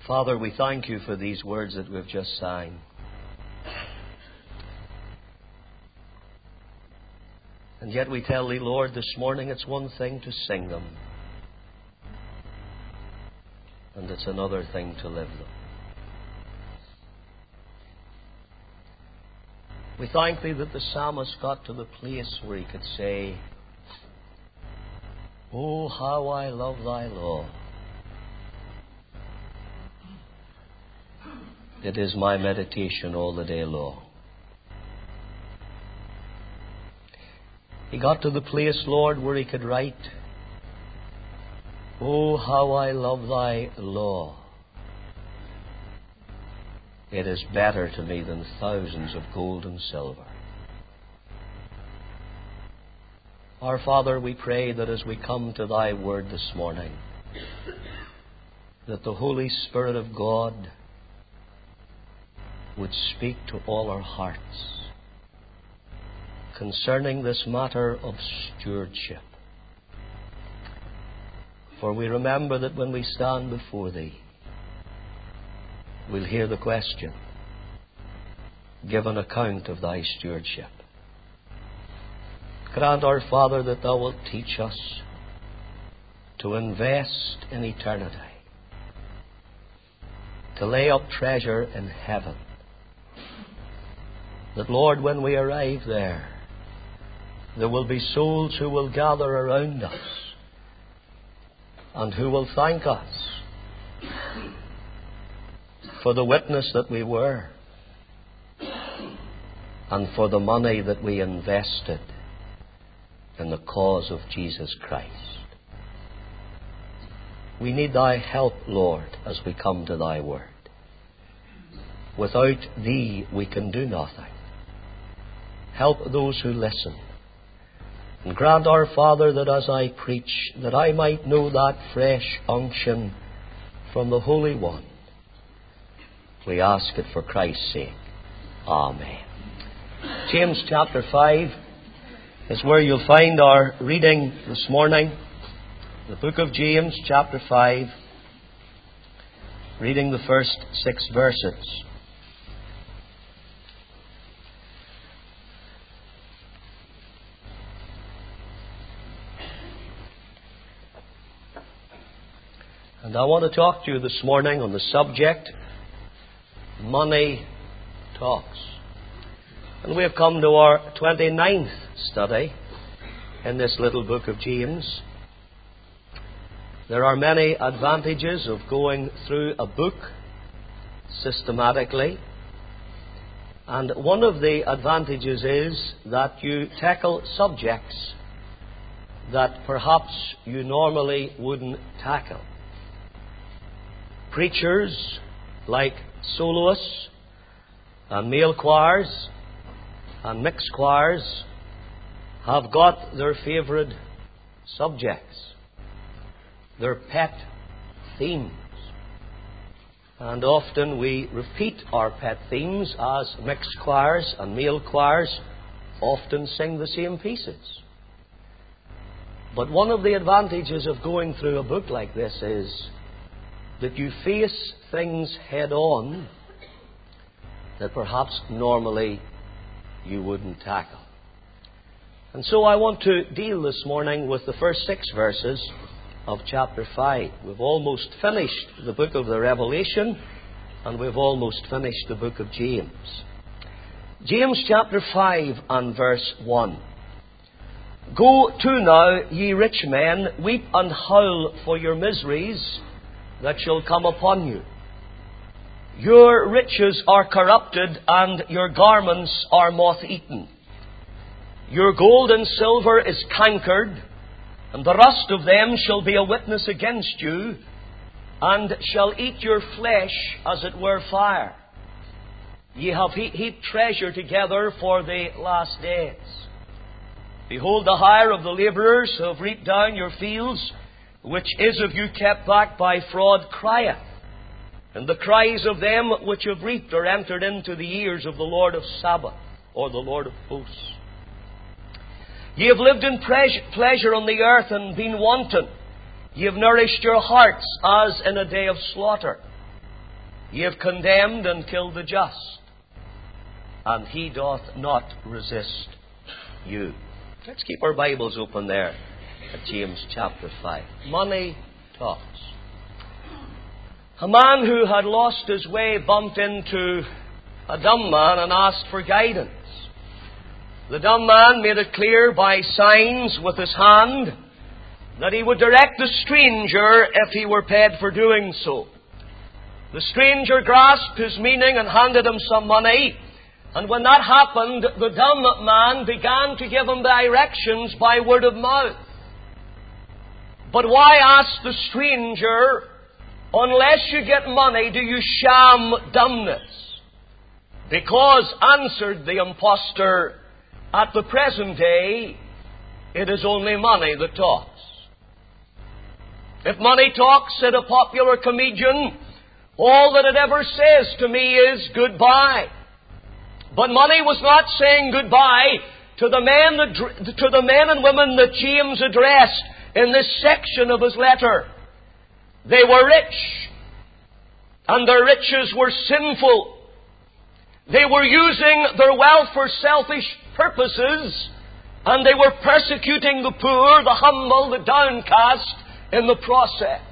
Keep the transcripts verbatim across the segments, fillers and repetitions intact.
Father, we thank you for these words that we've just sang. And yet we tell thee, Lord, this morning it's one thing to sing them, and it's another thing to live them. We thank thee that the psalmist got to the place where he could say, "Oh, how I love thy law. It is my meditation all the day long." He got to the place, Lord, where he could write, "Oh, how I love thy law. It is better to me than thousands of gold and silver." Our Father, we pray that as we come to thy word this morning, that the Holy Spirit of God would speak to all our hearts concerning this matter of stewardship. For we remember that when we stand before thee, we'll hear the question, "Give an account of thy stewardship." Grant, our Father, that thou wilt teach us to invest in eternity, to lay up treasure in heaven, that, Lord, when we arrive there, there will be souls who will gather around us and who will thank us for the witness that we were and for the money that we invested in the cause of Jesus Christ. We need thy help, Lord, as we come to thy word. Without thee we can do nothing. Help those who listen. And grant, our Father, that as I preach, that I might know that fresh unction from the Holy One. We ask it for Christ's sake. Amen. James chapter five is where you'll find our reading this morning. The book of James chapter five, reading the first six verses. And I want to talk to you this morning on the subject, Money Talks. And we have come to our twenty-ninth study in this little book of James. There are many advantages of going through a book systematically. And one of the advantages is that you tackle subjects that perhaps you normally wouldn't tackle. Preachers, like soloists and male choirs and mixed choirs, have got their favourite subjects, their pet themes. And often we repeat our pet themes, as mixed choirs and male choirs often sing the same pieces. But one of the advantages of going through a book like this is that you face things head on that perhaps normally you wouldn't tackle. And so I want to deal this morning with the first six verses of chapter five. We've almost finished the book of the Revelation, and we've almost finished the book of James. James chapter five and verse one. "Go to now, ye rich men, weep and howl for your miseries that shall come upon you. Your riches are corrupted, and your garments are moth-eaten. Your gold and silver is cankered, and the rust of them shall be a witness against you, and shall eat your flesh as it were fire. Ye have he- heaped treasure together for the last days. Behold, the hire of the labourers who have reaped down your fields, which is of you kept back by fraud, crieth. And the cries of them which have reaped are entered into the ears of the Lord of Sabaoth, or the Lord of hosts. Ye have lived in pleasure on the earth and been wanton. Ye have nourished your hearts as in a day of slaughter. Ye have condemned and killed the just, and he doth not resist you. Let's keep our Bibles open there at James chapter five. Money talks. A man who had lost his way bumped into a dumb man and asked for guidance. The dumb man made it clear by signs with his hand that he would direct the stranger if he were paid for doing so. The stranger grasped his meaning and handed him some money. And when that happened, the dumb man began to give him directions by word of mouth. But why ask the stranger, unless you get money, do you sham dumbness? Because, answered the impostor, at the present day, it is only money that talks. If money talks, said a popular comedian, all that it ever says to me is goodbye. But money was not saying goodbye to the men that, to the men and women that James addressed in this section of his letter. They were rich, and their riches were sinful. They were using their wealth for selfish purposes, and they were persecuting the poor, the humble, the downcast in the process.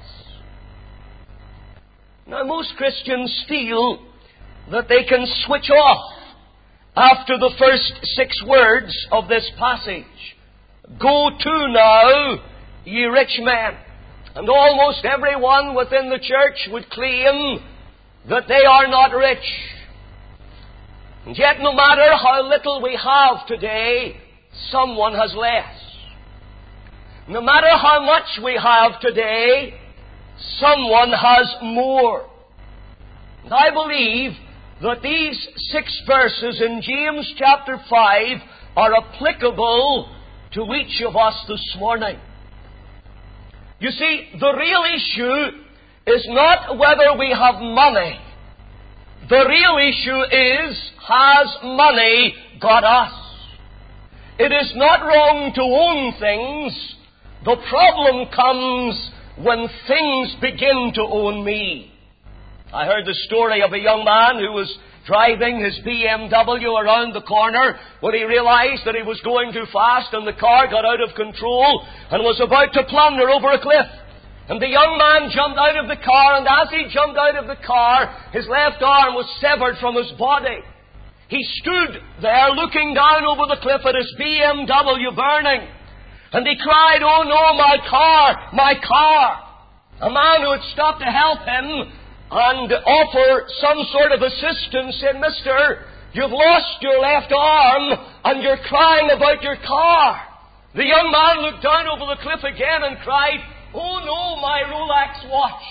Now, most Christians feel that they can switch off after the first six words of this passage. Go to now, ye rich men. And almost everyone within the church would claim that they are not rich. And yet, no matter how little we have today, someone has less. No matter how much we have today, someone has more. And I believe that these six verses in James chapter five are applicable to each of us this morning. You see, the real issue is not whether we have money. The real issue is, has money got us? It is not wrong to own things. The problem comes when things begin to own me. I heard the story of a young man who was driving his B M W around the corner when he realized that he was going too fast and the car got out of control and was about to plunder over a cliff. And the young man jumped out of the car, and as he jumped out of the car, his left arm was severed from his body. He stood there looking down over the cliff at his B M W burning. And he cried, "Oh no, my car, my car!" A man who had stopped to help him and offer some sort of assistance said, "Mister, you've lost your left arm and you're crying about your car." The young man looked down over the cliff again and cried, "Oh no, my Rolex watch."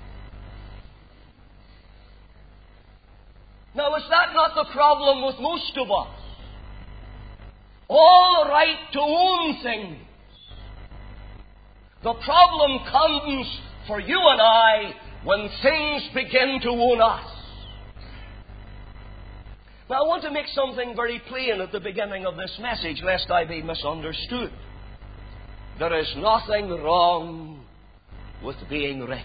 Now, is that not the problem with most of us? All right to own things. The problem comes for you and I when things begin to own us. Now, I want to make something very plain at the beginning of this message, lest I be misunderstood. There is nothing wrong with being rich.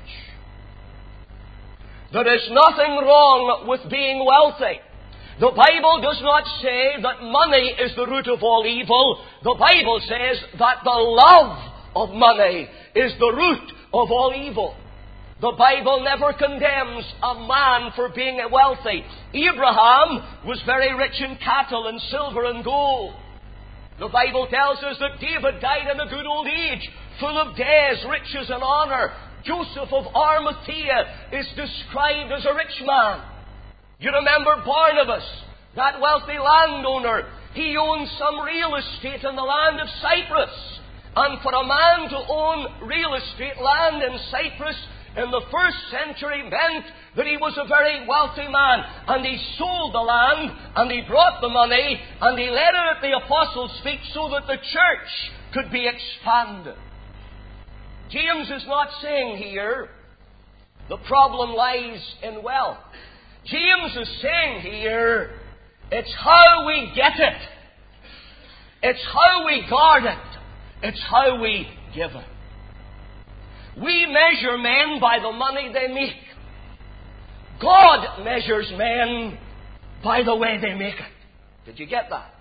There is nothing wrong with being wealthy. The Bible does not say that money is the root of all evil. The Bible says that the love of money is the root of all evil. The Bible never condemns a man for being wealthy. Abraham was very rich in cattle and silver and gold. The Bible tells us that David died in a good old age, full of days, riches and honor. Joseph of Arimathea is described as a rich man. You remember Barnabas, that wealthy landowner. He owned some real estate in the land of Cyprus. And for a man to own real estate land in Cyprus in the first century meant that he was a very wealthy man. And he sold the land, and he brought the money, and he let it at the apostles' feet so that the church could be expanded. James is not saying here the problem lies in wealth. James is saying here it's how we get it. It's how we guard it. It's how we give it. We measure men by the money they make. God measures men by the way they make it. Did you get that?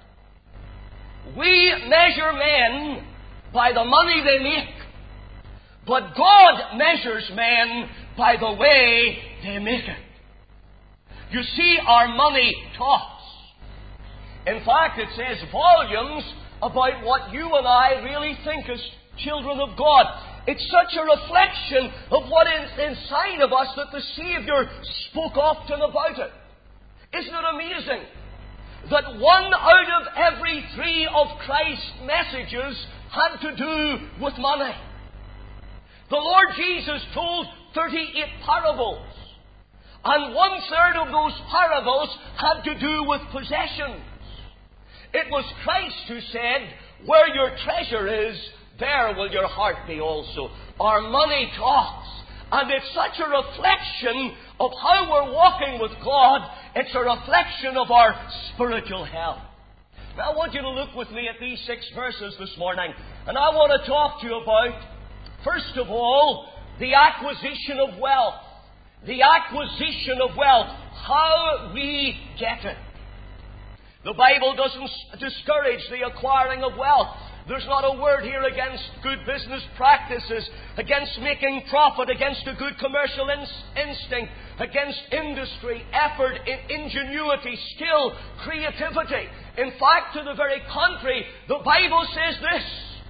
We measure men by the money they make. But God measures men by the way they make it. You see, our money talks. In fact, it says volumes about what you and I really think as children of God. It's such a reflection of what is inside of us that the Savior spoke often about it. Isn't it amazing that one out of every three of Christ's messages had to do with money? The Lord Jesus told thirty-eight parables, and one third of those parables had to do with possessions. It was Christ who said, "Where your treasure is, there will your heart be also." Our money talks. And it's such a reflection of how we're walking with God. It's a reflection of our spiritual health. Now I want you to look with me at these six verses this morning. And I want to talk to you about, first of all, the acquisition of wealth. The acquisition of wealth. How we get it. The Bible doesn't discourage the acquiring of wealth. There's not a word here against good business practices, against making profit, against a good commercial in- instinct, against industry, effort, ingenuity, skill, creativity. In fact, to the very contrary, the Bible says this: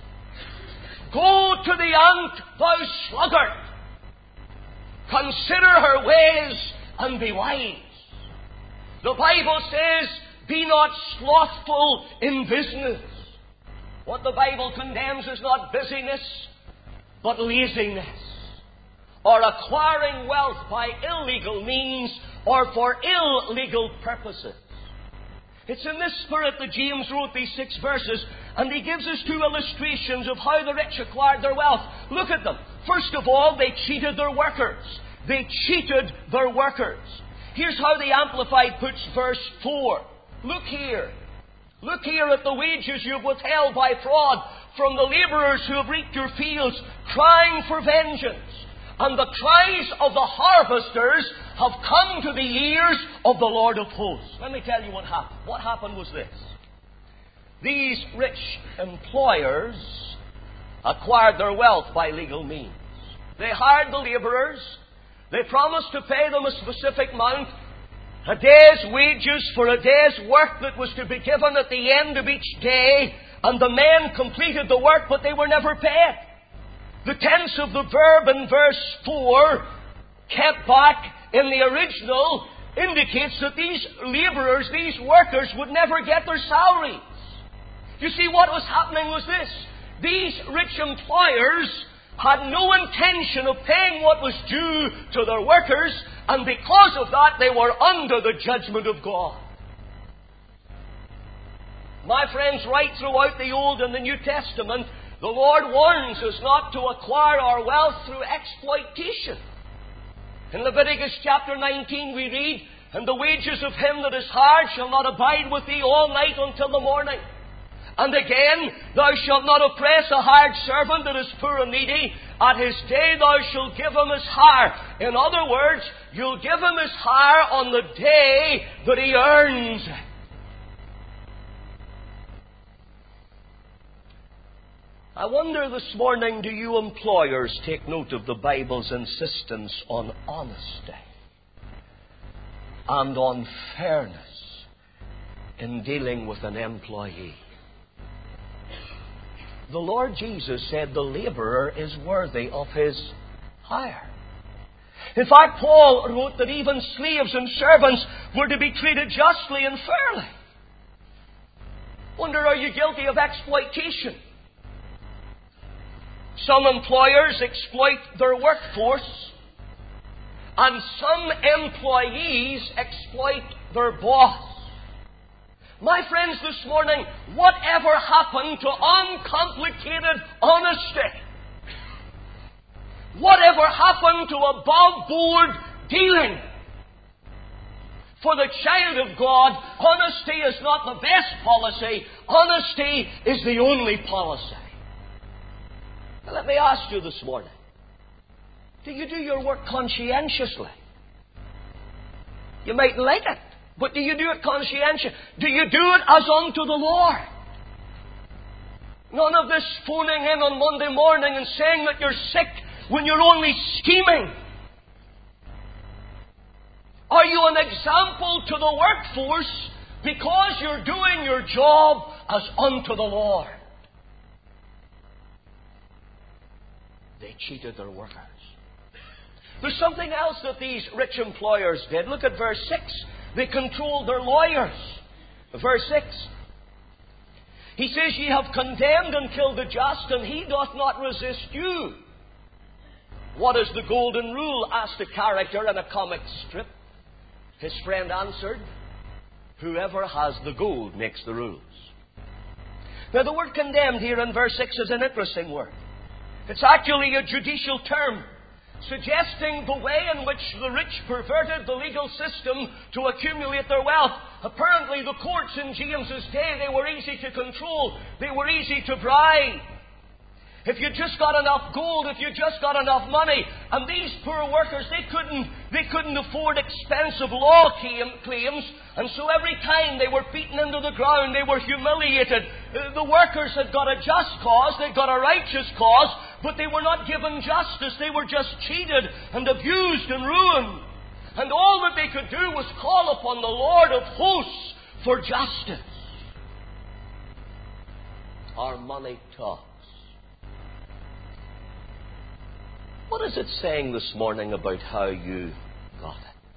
"Go to the ant, thou sluggard. Consider her ways and be wise." The Bible says, "Be not slothful in business." What the Bible condemns is not busyness, but laziness, or acquiring wealth by illegal means or for illegal purposes. It's in this spirit that James wrote these six verses, and he gives us two illustrations of how the rich acquired their wealth. Look at them. First of all, they cheated their workers. They cheated their workers. Here's how the Amplified puts verse four. Look here. Look here at the wages you have withheld by fraud from the labourers who have reaped your fields, crying for vengeance. And the cries of the harvesters have come to the ears of the Lord of hosts. Let me tell you what happened. What happened was this. These rich employers acquired their wealth by legal means. They hired the labourers. They promised to pay them a specific amount, a day's wages for a day's work that was to be given at the end of each day, and the men completed the work, but they were never paid. The tense of the verb in verse four, kept back in the original, indicates that these labourers, these workers, would never get their salaries. You see, what was happening was this. These rich employers had no intention of paying what was due to their workers, and because of that, they were under the judgment of God. My friends, right throughout the Old and the New Testament, the Lord warns us not to acquire our wealth through exploitation. In Leviticus chapter nineteen we read, "And the wages of him that is hired shall not abide with thee all night until the morning. And again, thou shalt not oppress a hired servant that is poor and needy. At his day thou shalt give him his hire." In other words, you'll give him his hire on the day that he earns it. I wonder this morning, do you employers take note of the Bible's insistence on honesty and on fairness in dealing with an employee? The Lord Jesus said the laborer is worthy of his hire. In fact, Paul wrote that even slaves and servants were to be treated justly and fairly. Wonder, are you guilty of exploitation? Some employers exploit their workforce, and some employees exploit their boss. My friends, this morning, whatever happened to uncomplicated honesty? Whatever happened to above-board dealing? For the child of God, honesty is not the best policy. Honesty is the only policy. Now, let me ask you this morning, do you do your work conscientiously? You might like it, but do you do it conscientious? Do you do it as unto the Lord? None of this phoning in on Monday morning and saying that you're sick when you're only scheming. Are you an example to the workforce because you're doing your job as unto the Lord? They cheated their workers. There's something else that these rich employers did. Look at verse six. They controlled their lawyers. Verse six. He says, ye have condemned and killed the just, and he doth not resist you. What is the golden rule? Asked a character in a comic strip. His friend answered, whoever has the gold makes the rules. Now the word condemned here in verse six is an interesting word. It's actually a judicial term, suggesting the way in which the rich perverted the legal system to accumulate their wealth. Apparently the courts in James's day, they were easy to control. They were easy to bribe. If you just got enough gold, if you just got enough money, and these poor workers, they couldn't, they couldn't afford expensive law claims, and so every time they were beaten into the ground, they were humiliated. The workers had got a just cause, they'd got a righteous cause, but they were not given justice. They were just cheated and abused and ruined. And all that they could do was call upon the Lord of hosts for justice. Our money talks. What is it saying this morning about how you got it?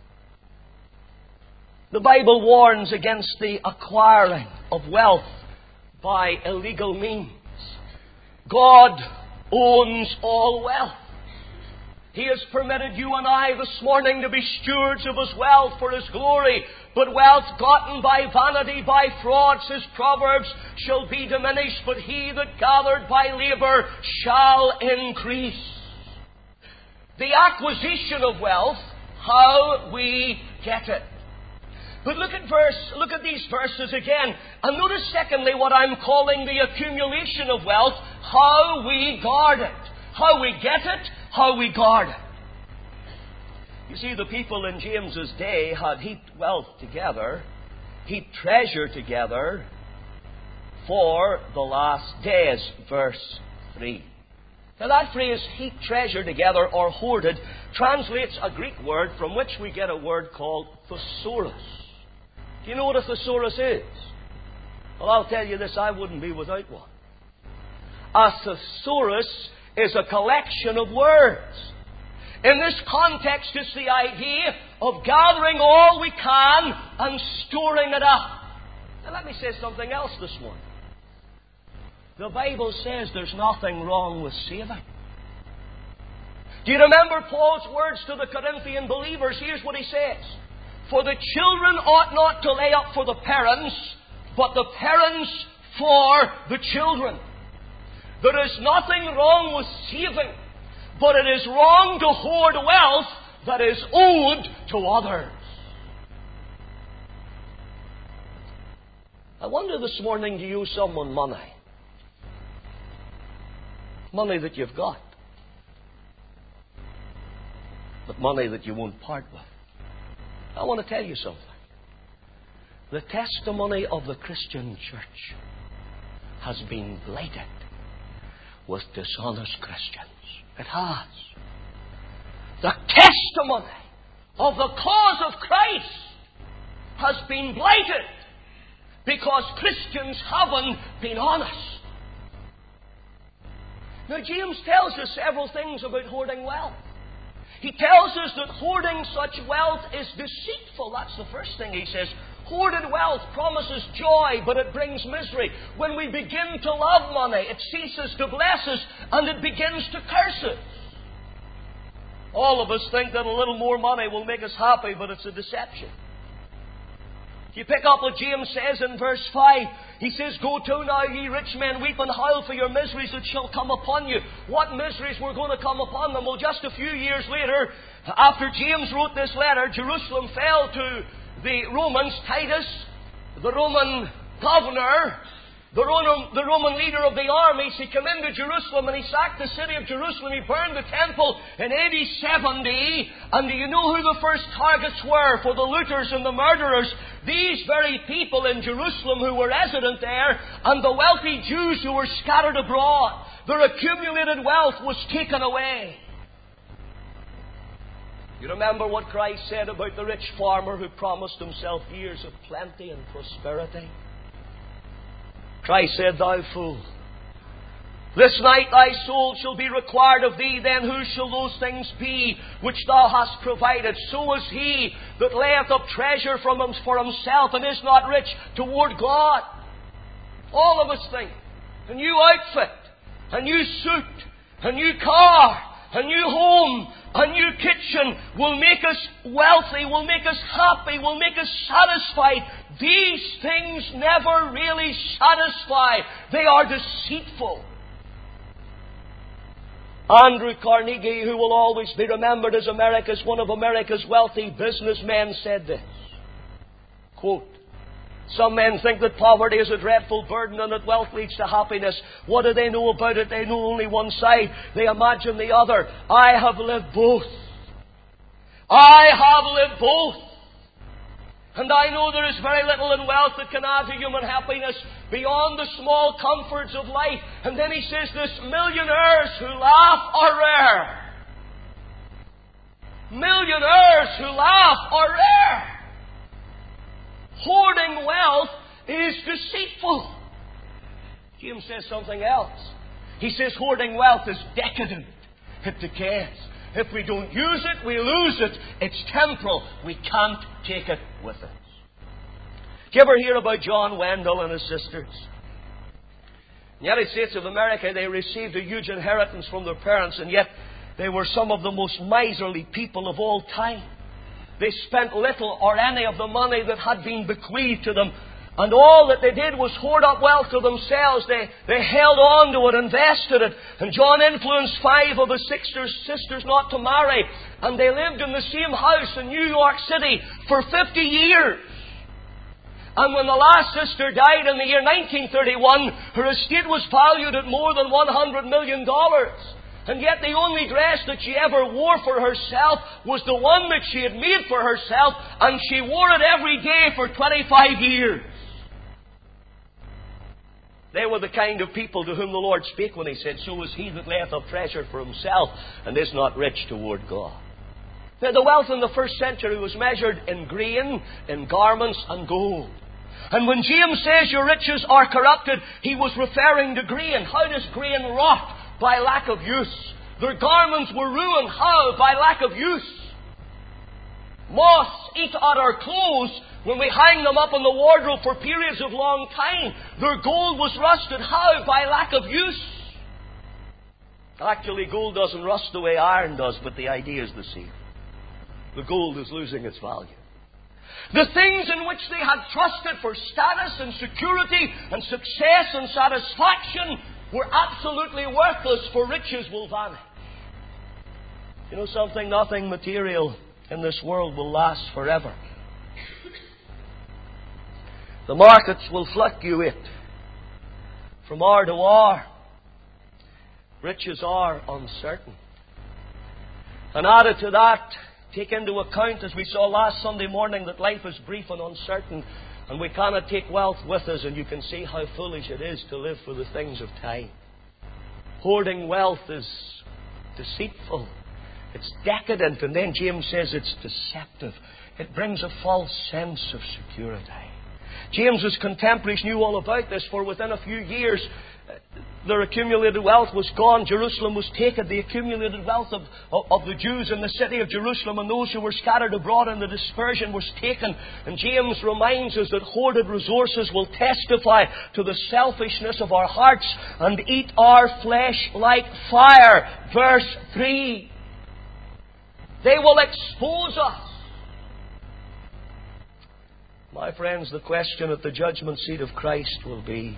The Bible warns against the acquiring of wealth by illegal means. God owns all wealth. He has permitted you and I this morning to be stewards of His wealth for His glory. But wealth gotten by vanity, by fraud, says Proverbs, shall be diminished, but he that gathered by labour shall increase. The acquisition of wealth, how we get it. But look at verse, look at these verses again. And notice secondly what I'm calling the accumulation of wealth, how we guard it. How we get it, how we guard it. You see, the people in James's day had heaped wealth together, heaped treasure together for the last days. Verse three. Now that phrase, heap treasure together or hoarded, translates a Greek word from which we get a word called thesaurus. Do you know what a thesaurus is? Well, I'll tell you this, I wouldn't be without one. A thesaurus is a collection of words. In this context, it's the idea of gathering all we can and storing it up. Now let me say something else this morning. The Bible says there's nothing wrong with saving. Do you remember Paul's words to the Corinthian believers? Here's what he says. For the children ought not to lay up for the parents, but the parents for the children. There is nothing wrong with saving, but it is wrong to hoard wealth that is owed to others. I wonder this morning, do you owe someone money? Money that you've got, but money that you won't part with. I want to tell you something. The testimony of the Christian church has been blighted with dishonest Christians. It has. The testimony of the cause of Christ has been blighted because Christians haven't been honest. Now, James tells us several things about hoarding wealth. He tells us that hoarding such wealth is deceitful. That's the first thing he says. Hoarded wealth promises joy, but it brings misery. When we begin to love money, it ceases to bless us, and it begins to curse us. All of us think that a little more money will make us happy, but it's a deception. If you pick up what James says in verse five, he says, Go to now, ye rich men, weep and howl for your miseries that shall come upon you. What miseries were going to come upon them? Well, just a few years later, after James wrote this letter, Jerusalem fell to the Romans. Titus, the Roman governor, The Roman, the Roman leader of the armies, he came into Jerusalem and he sacked the city of Jerusalem. He burned the temple in A D seventy. And do you know who the first targets were for the looters and the murderers? These very people in Jerusalem who were resident there, and the wealthy Jews who were scattered abroad. Their accumulated wealth was taken away. You remember what Christ said about the rich farmer who promised himself years of plenty and prosperity? Christ said, "Thou fool, this night thy soul shall be required of thee. Then whose shall those things be which thou hast provided? So is he that layeth up treasure from him for himself and is not rich toward God." All of us think a new outfit, a new suit, a new car, a new home, a new kitchen will make us wealthy, will make us happy, will make us satisfied. These things never really satisfy. They are deceitful. Andrew Carnegie, who will always be remembered as America's one of America's wealthy businessmen, said this, quote, "Some men think that poverty is a dreadful burden and that wealth leads to happiness. What do they know about it? They know only one side. They imagine the other. I have lived both. I have lived both. And I know there is very little in wealth that can add to human happiness beyond the small comforts of life." And then he says this, "Millionaires who laugh are rare. Millionaires who laugh are rare. Hoarding wealth is deceitful." James says something else. He says hoarding wealth is decadent. It decays. If we don't use it, we lose it. It's temporal. We can't take it with us. Did you ever hear about John Wendell and his sisters? In the United States of America, they received a huge inheritance from their parents, and yet they were some of the most miserly people of all time. They spent little or any of the money that had been bequeathed to them. And all that they did was hoard up wealth to themselves. They, they held on to it, invested it. And John influenced five of his sisters, sisters not to marry. And they lived in the same house in New York City for fifty years. And when the last sister died in the year nineteen thirty-one, her estate was valued at more than one hundred million dollars. And yet the only dress that she ever wore for herself was the one that she had made for herself, and she wore it every day for twenty-five years. They were the kind of people to whom the Lord spake when He said, "So is he that layeth up treasure for himself, and is not rich toward God." Now, the wealth in the first century was measured in grain, in garments, and gold. And when James says your riches are corrupted, he was referring to grain. How does grain rot? By lack of use. Their garments were ruined. How? By lack of use. Moths eat at our clothes when we hang them up in the wardrobe for periods of long time. Their gold was rusted. How? By lack of use. Actually, gold doesn't rust the way iron does, but the idea is the same. The gold is losing its value. The things in which they had trusted for status and security and success and satisfaction were absolutely worthless, for riches will vanish. You know something? Nothing material in this world will last forever. The markets will fluctuate from hour to hour. Riches are uncertain. And added to that, take into account, as we saw last Sunday morning, that life is brief and uncertain, and we cannot take wealth with us, and you can see how foolish it is to live for the things of time. Hoarding wealth is deceitful. It's decadent, and then James says it's deceptive. It brings a false sense of security. James's contemporaries knew all about this, for within a few years their accumulated wealth was gone. Jerusalem was taken. The accumulated wealth of, of, of the Jews in the city of Jerusalem and those who were scattered abroad in the dispersion was taken. And James reminds us that hoarded resources will testify to the selfishness of our hearts and eat our flesh like fire. Verse three. They will expose us. My friends, the question at the judgment seat of Christ will be,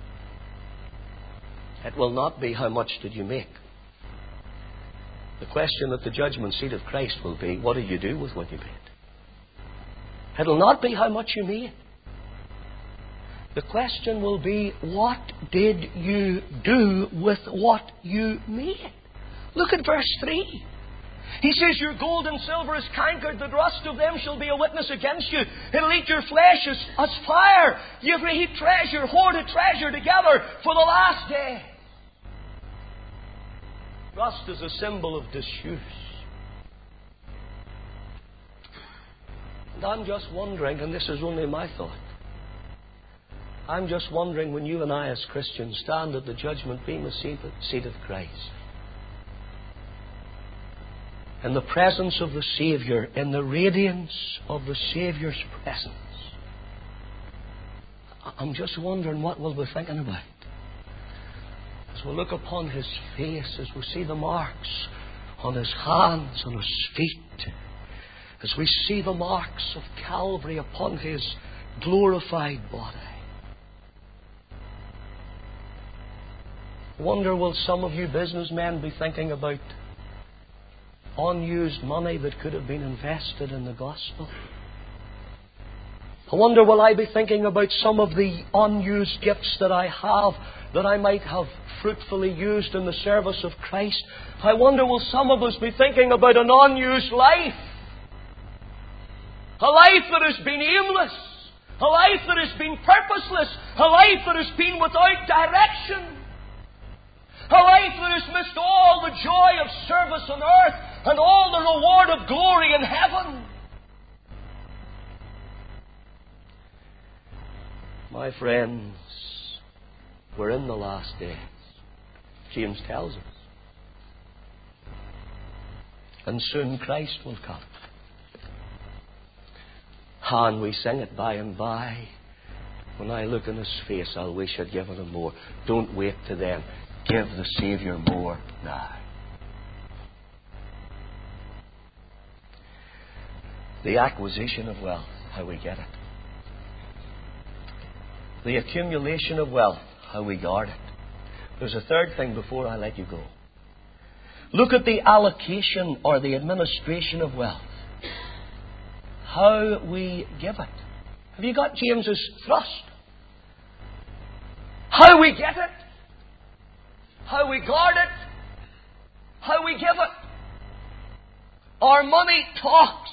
it will not be how much did you make. The question at the judgment seat of Christ will be, what did you do with what you made? It will not be how much you made. The question will be, what did you do with what you made? Look at verse three. He says, your gold and silver is cankered, the rust of them shall be a witness against you. It'll eat your flesh as, as fire. You've heaped treasure, hoarded treasure together for the last day. Rust is a symbol of disuse. And I'm just wondering, and this is only my thought, I'm just wondering when you and I as Christians stand at the judgment bema seat of Christ, in the presence of the Saviour, in the radiance of the Saviour's presence, I'm just wondering what we'll be thinking about. As we look upon His face, as we see the marks on His hands, on His feet, as we see the marks of Calvary upon His glorified body. I wonder, will some of you businessmen be thinking about unused money that could have been invested in the gospel? I wonder, will I be thinking about some of the unused gifts that I have that I might have fruitfully used in the service of Christ? I wonder, will some of us be thinking about an unused life? A life that has been aimless. A life that has been purposeless. A life that has been without direction. A life that has missed all the joy of service on earth and all the reward of glory in heaven. My friends, we're in the last days. James tells us. And soon Christ will come. And we sing it by and by. When I look in His face, I'll wish I'd given Him more. Don't wait to then. Give the Saviour more now. The acquisition of wealth, how we get it. The accumulation of wealth, how we guard it. There's a third thing before I let you go. Look at the allocation or the administration of wealth. How we give it. Have you got James's thrust? How we get it. How we guard it. How we give it. Our money talks.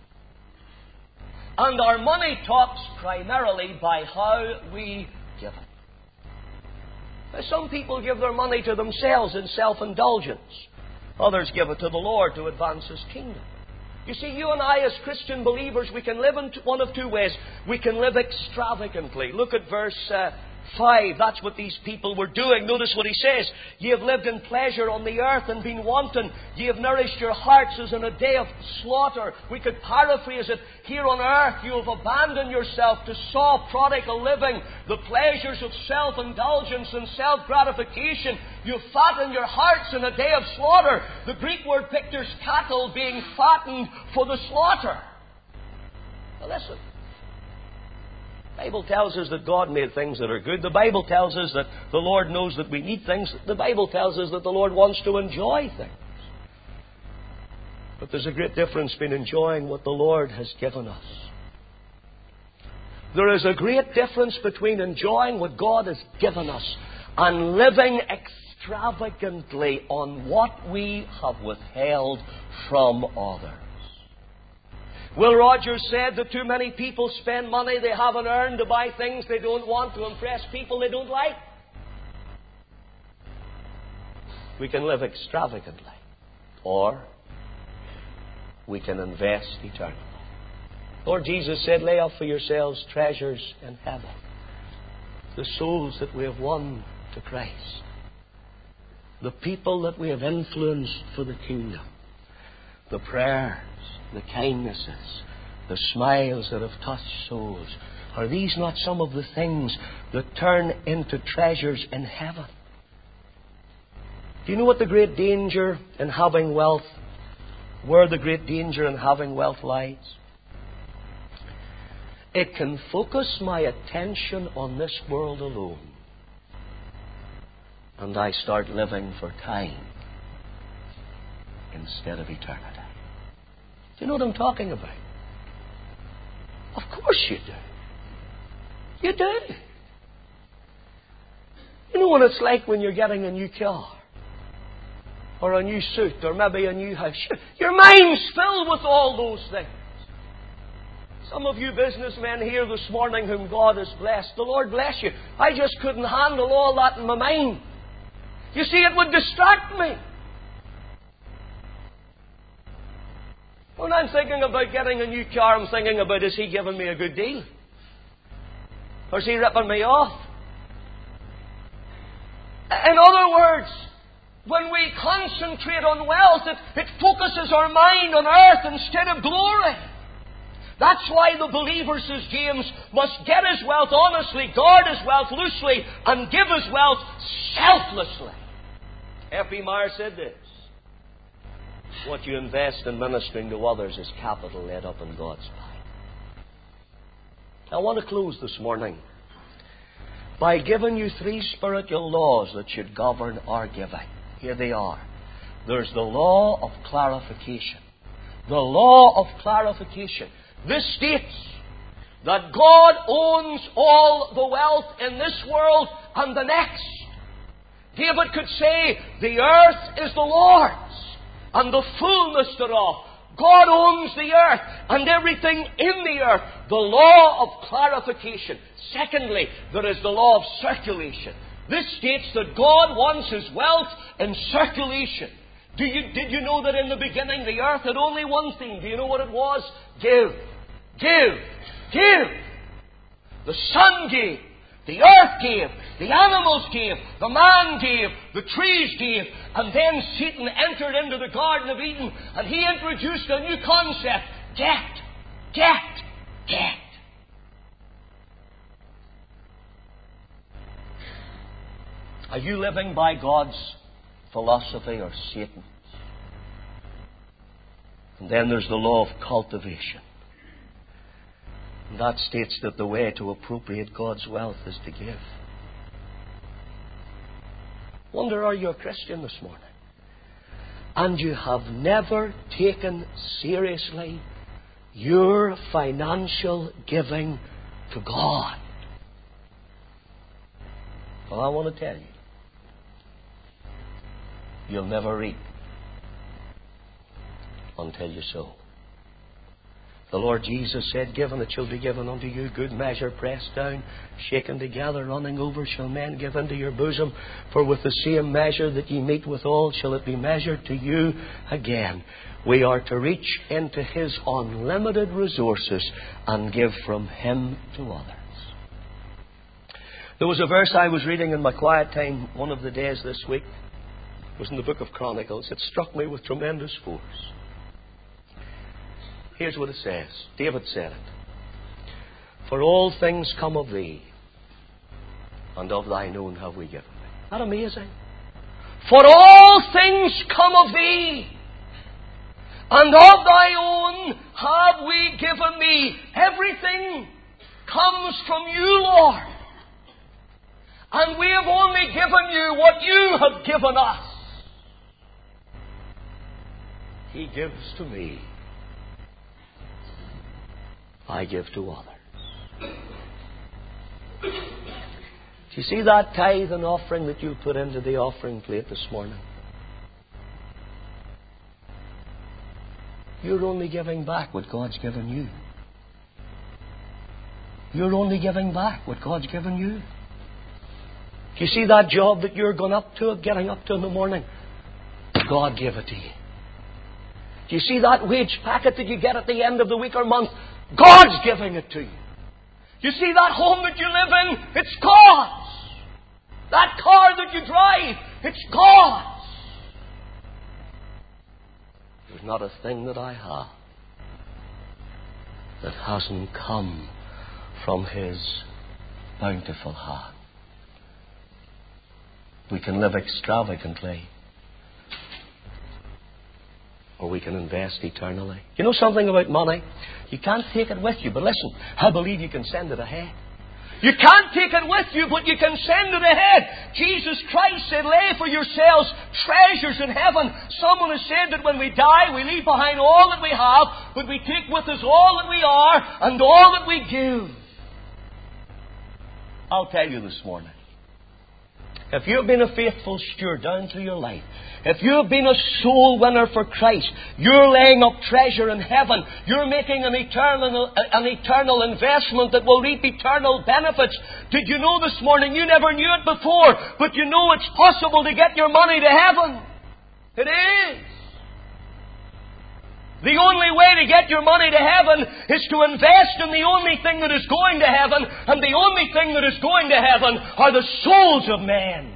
And our money talks primarily by how we give it. Now, some people give their money to themselves in self-indulgence. Others give it to the Lord to advance His kingdom. You see, you and I as Christian believers, we can live in one of two ways. We can live extravagantly. Look at verse uh, five. That's what these people were doing. Notice what he says. Ye have lived in pleasure on the earth and been wanton. Ye have nourished your hearts as in a day of slaughter. We could paraphrase it. Here on earth you have abandoned yourself to soft prodigal living, the pleasures of self-indulgence and self-gratification. You fatten your hearts in a day of slaughter. The Greek word pictures cattle being fattened for the slaughter. Now listen. The Bible tells us that God made things that are good. The Bible tells us that the Lord knows that we need things. The Bible tells us that the Lord wants to enjoy things. But there's a great difference between enjoying what the Lord has given us. There is a great difference between enjoying what God has given us and living extravagantly on what we have withheld from others. Will Rogers said that too many people spend money they haven't earned to buy things they don't want to impress people they don't like. We can live extravagantly, or we can invest eternally. Lord Jesus said, lay up for yourselves treasures in heaven. The souls that we have won to Christ. The people that we have influenced for the kingdom. The prayers, the kindnesses, the smiles that have touched souls. Are these not some of the things that turn into treasures in heaven? Do you know what the great danger in having wealth, where the great danger in having wealth lies? It can focus my attention on this world alone. And I start living for time instead of eternity. Do you know what I'm talking about? Of course you do. You do. You know what it's like when you're getting a new car, or a new suit, or maybe a new house. Your mind's filled with all those things. Some of you businessmen here this morning whom God has blessed, the Lord bless you. I just couldn't handle all that in my mind. You see, it would distract me. When I'm thinking about getting a new car, I'm thinking about, is he giving me a good deal? Or is he ripping me off? In other words, when we concentrate on wealth, it, it focuses our mind on earth instead of glory. That's why the believer, says James, must get his wealth honestly, guard his wealth loosely, and give his wealth selflessly. F B Meyer said this: what you invest in ministering to others is capital laid up in God's bank. I want to close this morning by giving you three spiritual laws that should govern our giving. Here they are. There's the law of clarification. The law of clarification. This states that God owns all the wealth in this world and the next. David could say, the earth is the Lord's, and the fullness thereof. God owns the earth and everything in the earth. The law of clarification. Secondly, there is the law of circulation. This states that God wants His wealth in circulation. Do you, did you know that in the beginning the earth had only one theme? Do you know what it was? Give. Give. Give. The sun gave. The earth gave, the animals gave, the man gave, the trees gave, and then Satan entered into the Garden of Eden and he introduced a new concept. Get, get, get. Are you living by God's philosophy or Satan's? And then there's the law of cultivation. And that states that the way to appropriate God's wealth is to give. Wonder, are you a Christian this morning? And you have never taken seriously your financial giving to God? Well, I want to tell you, you'll never reap until you sow. The Lord Jesus said, "Give, and it shall be given unto you. Good measure, pressed down, shaken together, running over, shall men give into your bosom. For with the same measure that ye meet withal, shall it be measured to you again." We are to reach into His unlimited resources and give from Him to others. There was a verse I was reading in my quiet time one of the days this week. It was in the book of Chronicles. It struck me with tremendous force. Here's what it says. David said it. "For all things come of Thee, and of Thine own have we given Thee." Isn't that amazing? For all things come of Thee, and of Thy own have we given Thee. Everything comes from You, Lord. And we have only given You what You have given us. He gives to me, I give to others. Do you see that tithe and offering that you put into the offering plate this morning? You're only giving back what God's given you. You're only giving back what God's given you. Do you see that job that you're going up to, getting up to in the morning? God gave it to you. Do you see that wage packet that you get at the end of the week or month? God's giving it to you. You see that home that you live in? It's God's. That car that you drive? It's God's. There's not a thing that I have that hasn't come from His bountiful hand. We can live extravagantly, or we can invest eternally. You know something about money? You can't take it with you, but listen, I believe you can send it ahead. You can't take it with you, but you can send it ahead. Jesus Christ said, "Lay for yourselves treasures in heaven." Someone has said that when we die, we leave behind all that we have, but we take with us all that we are and all that we give. I'll tell you this morning, if you've been a faithful steward down through your life, if you've been a soul winner for Christ, you're laying up treasure in heaven. You're making an eternal, an eternal investment that will reap eternal benefits. Did you know this morning, you never knew it before, but you know it's possible to get your money to heaven? It is. The only way to get your money to heaven is to invest in the only thing that is going to heaven, and the only thing that is going to heaven are the souls of men.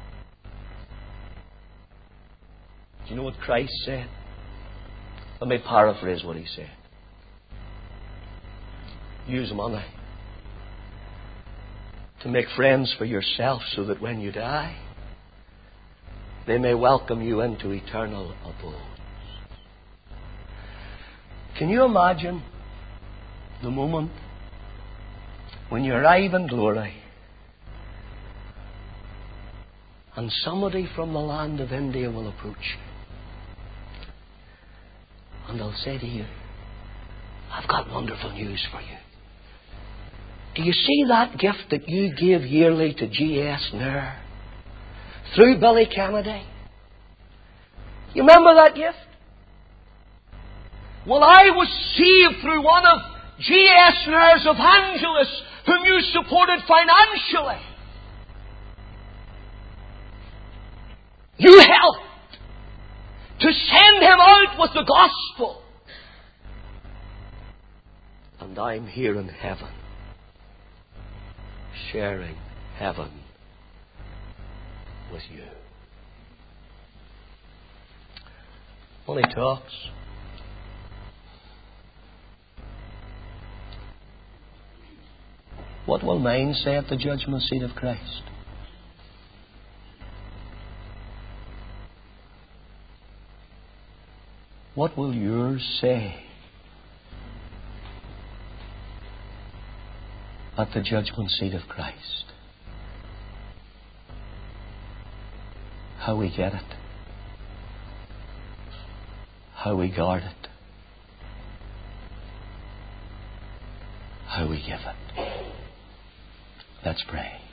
Do you know what Christ said? Let me paraphrase what He said. Use money to make friends for yourself so that when you die, they may welcome you into eternal abode. Can you imagine the moment when you arrive in glory and somebody from the land of India will approach you and they'll say to you, I've got wonderful news for you. Do you see that gift that you give yearly to G S Nair through Billy Kennedy? You remember that gift? Well, I was saved through one of G S Nair's evangelists whom you supported financially. You helped to send him out with the gospel. And I'm here in heaven, sharing heaven with you. Money talks. What will mine say at the judgment seat of Christ? What will yours say at the judgment seat of Christ? How we get it, how we guard it, how we give it. Let's pray.